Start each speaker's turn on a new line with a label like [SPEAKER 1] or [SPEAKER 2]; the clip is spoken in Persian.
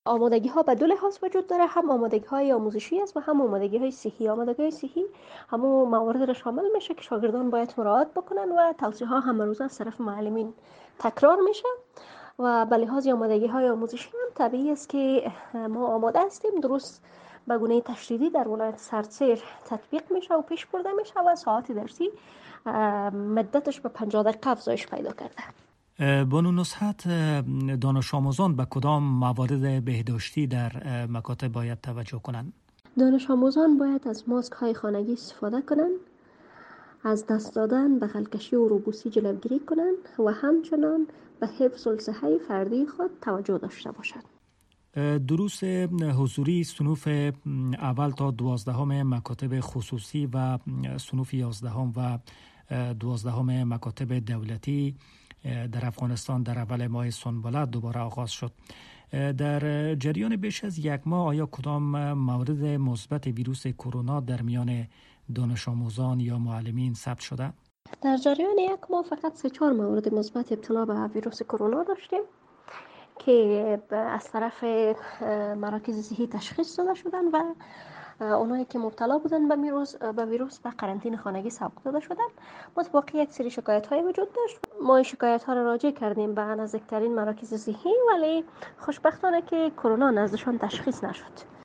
[SPEAKER 1] آمادگی ها به دو لحاظ وجود داره، هم آمادگی های آموزشی است و هم آمادگی های صحی. آمادگی های صحی همون موارد را شامل میشه که شاگردان باید مراعات بکنن و توصیه ها هم روزه از طرف معلمین تکرار میشه. و به لحاظ آمادگی های آموزشی هم طبیعی است که ما آماده هستیم. درست به گونه تشدیدی در ولایت سرسیر تطبیق میشه و پیش برده میشه و ساعت درسی مدتش به 50 دقیقه افزایش پیدا کرده.
[SPEAKER 2] بانو نصحت، دانش آموزان به کدام موارد بهداشتی در مکاتب باید توجه کنند؟
[SPEAKER 1] دانش آموزان باید از ماسک های خانگی استفاده کنند، از دست دادن، بغل‌کشی و روبوسی جلوگیری کنند و همچنان به حفظ الصحه فردی خود توجه داشته باشند.
[SPEAKER 2] دروس حضوری صنوف اول تا 12 مکاتب خصوصی و صنوف 11 و 12 مکاتب دولتی در افغانستان در اول ماه سنبله دوباره آغاز شد. در جریان بیش از یک ماه آیا کدام مورد مثبت ویروس کرونا در میان دانش آموزان یا معلمین ثبت شده؟
[SPEAKER 1] در جریان یک ماه فقط 3-4 مورد مثبت ابتلا به ویروس کرونا داشتیم که از طرف مراکز صحی تشخیص داده شدن و اونایی که مبتلا بودن به ویروس به قرنطینه خانگی سوق داده شدن. متفاوتی یک سری شکایت های وجود داشت. ما این شکایت ها را راجع کردیم به نزدیکترین مراکز صحی، ولی خوشبختانه که کرونا نزدشان تشخیص نشد.